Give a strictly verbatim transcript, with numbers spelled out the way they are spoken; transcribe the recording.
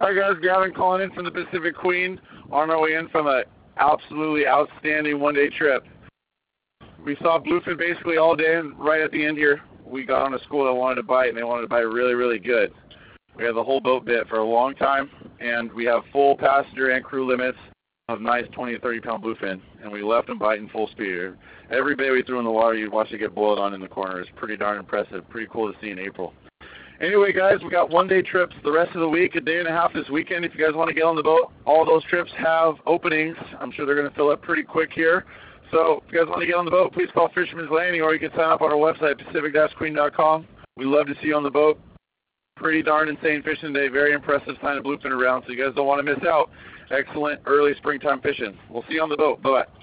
Hi guys, Gavin calling in from the Pacific Queen on our way in from an absolutely outstanding one-day trip. We saw bluefin basically all day, and right at the end here, we got on a school that wanted to bite, and they wanted to bite really, really good. We had the whole boat bit for a long time, and we have full passenger and crew limits of nice twenty to thirty pound bluefin, and we left them biting full speed. Every bait we threw in the water, you'd watch it get boiled on in the corner. It's pretty darn impressive. Pretty cool to see in April. Anyway, guys, we got one-day trips the rest of the week, a day and a half this weekend. If you guys want to get on the boat, all those trips have openings. I'm sure they're going to fill up pretty quick here. So if you guys want to get on the boat, please call Fisherman's Landing, or you can sign up on our website, pacific dash queen dot com. We'd love to see you on the boat. Pretty darn insane fishing today. Very impressive sign of bluefin around, so you guys don't want to miss out. Excellent early springtime fishing. We'll see you on the boat. Bye-bye.